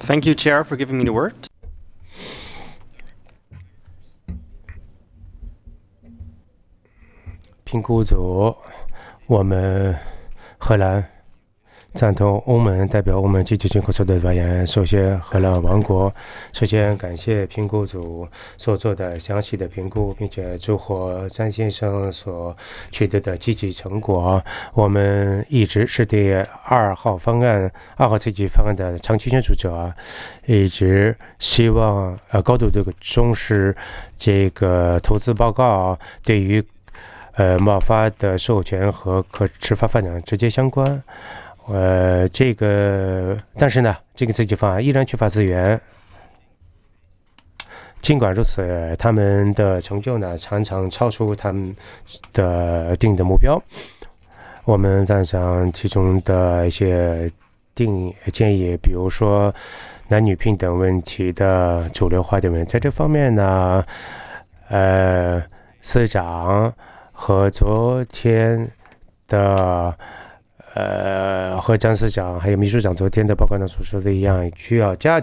Thank you, Chair, for giving me the word. 评估组，我们荷兰赞同欧盟代表欧盟积极进口所的发言。首先，荷兰王国首先感谢评估组所做的详细的评估，并且祝贺詹先生所取得的积极成果。我们一直是对二号刺激方案的长期签署者，一直希望高度重视这个投资报告对于贸发的授权和可持续发展直接相关。但是呢，这个刺激方案依然缺乏资源。尽管如此，他们的成就呢，常常超出他们的定的目标。我们赞赏其中的一些建议，比如说男女平等问题的主流化的问题。在这方面呢，司长和昨天的和张司长还有秘书长昨天的报告上所说的一样，需要加